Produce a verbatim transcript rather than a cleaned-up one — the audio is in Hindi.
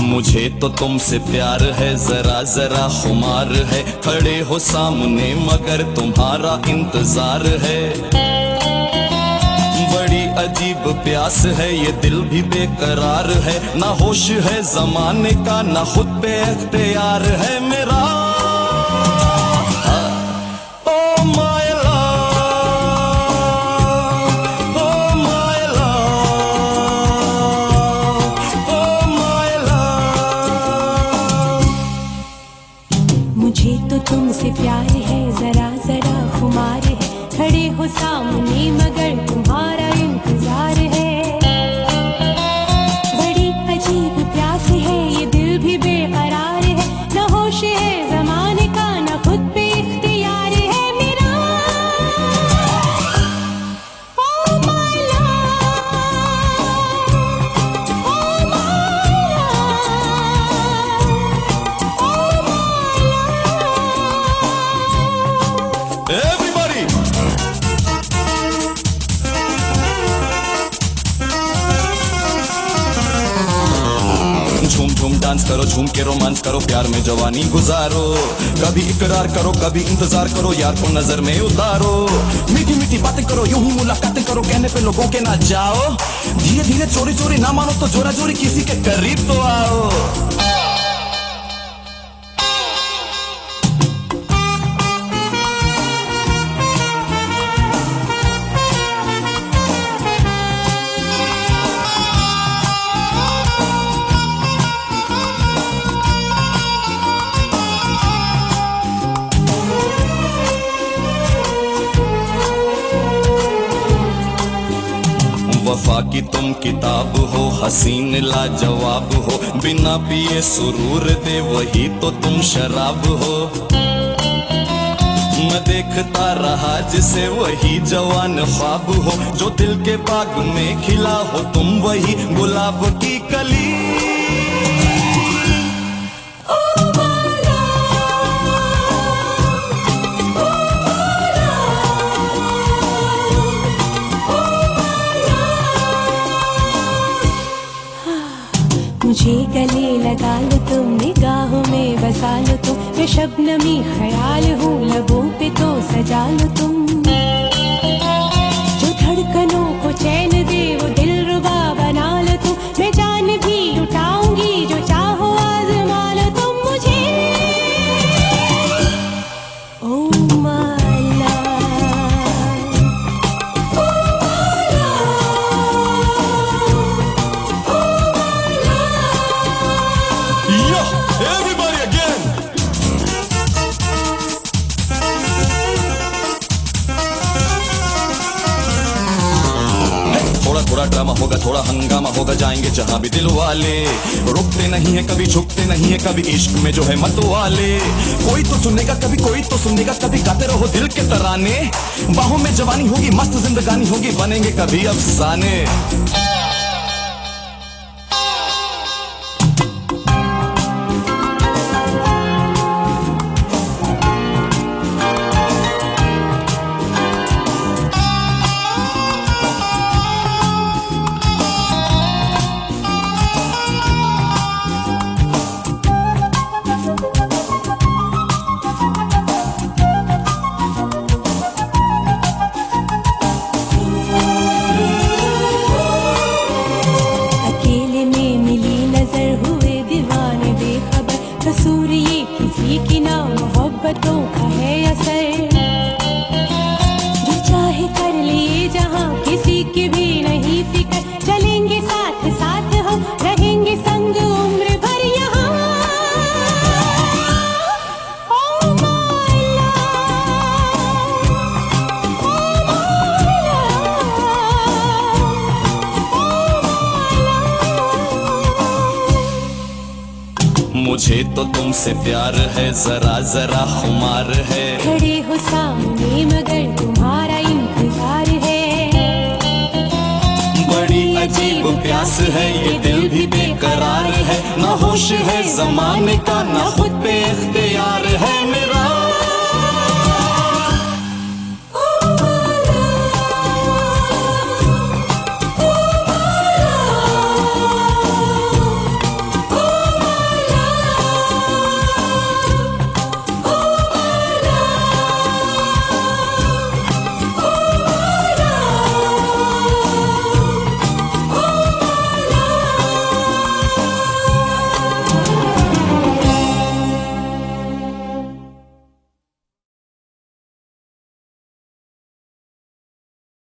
मुझे तो तुमसे प्यार है, जरा जरा खुमार है, खड़े हो सामने मगर तुम्हारा इंतजार है। बड़ी अजीब प्यास है, ये दिल भी बेकरार है, ना होश है जमाने का ना खुद पे इख्तियार है मेरा। मुझे तो तुमसे प्यार है, जरा जरा खुमार है, खड़े हो सामने मगर तुम्हारा इंतजार है। बड़ी अजीब प्यास है, ये दिल भी बेकरार है, ना होश है जमाने का ना खुद पे इख्तियार है मेरा। Oh my love, oh my Everybody! झूम झूम डांस करो, झूम के रोमांस करो, प्यार में जवानी गुजारो। कभी इकरार करो, कभी इंतजार करो, यार को नजर में उतारो। मीठी मीठी बातें करो, यूं ही मुलाकातें करो, कहने पे लोगों के ना जाओ। धीरे धीरे चोरी चोरी ना मानो तो जोरा जोरी किसी के करीब तो आओ। वफा की तुम किताब हो, हसीन लाजवाब हो, बिना पिए सुरूर दे वही तो तुम शराब हो। मैं देखता रहा जिसे वही जवान ख्वाब हो, जो दिल के बाग में खिला हो तुम वही गुलाब की कली। मुझे गले लगा लो तुम, निगाहों में बसा लो तुम, मैं शबनमी ख्याल हूँ लबों पे तो सजा लो तुम। जो धड़कनों को चैन दे वो दिलरुबा बना लो तुम, मैं जान भी लुटाऊंगी जो चाहो आज़मा लो तुम मुझे। Oh my love, Everybody again! थोड़ा थोड़ा ड्रामा होगा, थोड़ा हंगामा होगा, जाएंगे जहां भी दिल वाले। रुकते नहीं है कभी, झुकते नहीं है कभी, इश्क में जो है मत वाले। कोई तो सुनेगा कभी, कोई तो सुनेगा कभी, गाते रहो दिल के तराने। बाहों में जवानी होगी, मस्त जिंदगानी होगी, बनेंगे कभी अफसाने। कसूर ये किसी की ना मोहब्बतों का है असर, जो चाहे कर लिए जहां किसी की भी नहीं फिक्र, चलेंगे साथ साथ हम रहेंगे संग उम्र भर यहाँ। Oh my love, oh my love. मुझे तो तुमसे प्यार है, जरा जरा खुमार है, खड़े हो सामने मगर तुम्हारा इंतजार है। बड़ी अजीब प्यास है, ये दिल भी बेकरार है, ना होश है जमाने का ना खुद पे इख्तियार है मेरा।